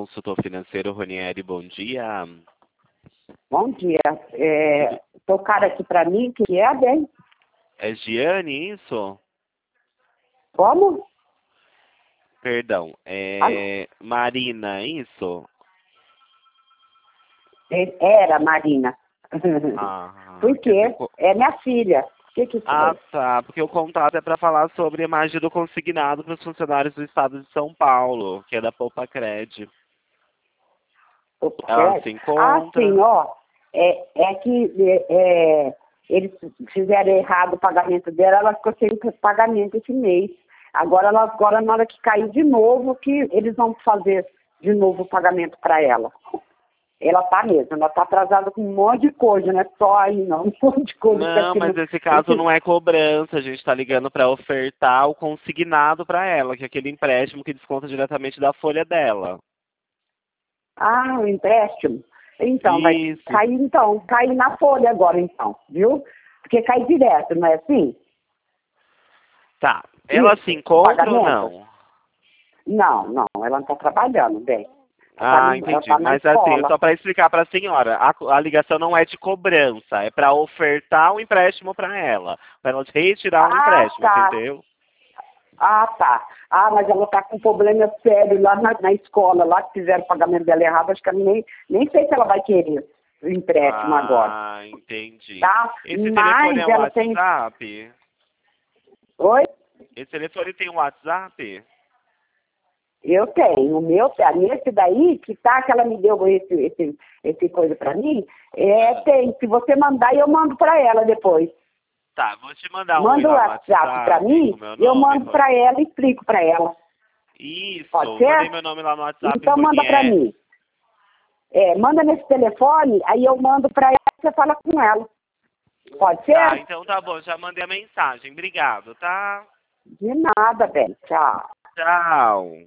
consultor financeiro, Ronieri, bom dia. Bom dia. Tocaram aqui para mim, que é bem. É Giane, isso? Como? Perdão, Marina, isso? Era, Marina. Ah, Por quê? É minha filha. O que Ah, foi? tá, porque o contato é para falar sobre a margem do consignado para os funcionários do estado de São Paulo, que é da Poupa Cred. Ela se encontra? Sim, ó. Eles fizeram errado o pagamento dela, ela ficou sem pagamento esse mês. Agora, na hora que cair de novo, que eles vão fazer de novo o pagamento para ela. Ela tá mesmo, ela tá atrasada com um monte de coisa, não é só aí não, um monte de coisa. Não, mas esse caso não é cobrança, a gente está ligando para ofertar o consignado para ela, que é aquele empréstimo que desconta diretamente da folha dela. Ah, o empréstimo? Então, Isso. cair na folha agora então, viu? Porque cai direto, não é assim? Tá, ela Isso, se encontra ou pagamento? não? Não, ela não tá trabalhando, bem. Ah, Ela entendi. tá na Mas assim, escola. só para explicar para a senhora, a ligação não é de cobrança, é para ofertar um empréstimo para ela retirar um empréstimo, Tá. entendeu? Tá. Mas ela tá com um problema sério lá na escola, lá que fizeram o pagamento dela errado, acho que ela nem sei se ela vai querer o empréstimo agora. Ah, entendi. Tá? Esse telefone Mas é o ela tem... WhatsApp? Oi? Esse telefone tem um WhatsApp? Eu tenho. Nesse daí, que tá, que ela me deu esse coisa pra mim, tem. Se você mandar, eu mando pra ela depois. Tá, vou te mandar um oi Manda o lá no WhatsApp pra mim, com meu eu nome, mando pra ela e explico pra ela. Isso, Pode ser? mandei meu nome lá no WhatsApp, Então manda pra Ronieri. mim. Manda nesse telefone, aí eu mando pra ela e você fala com ela. Pode ser? Tá, então tá bom, já mandei a mensagem. Obrigado, tá? De nada, bem. Tchau. Tchau.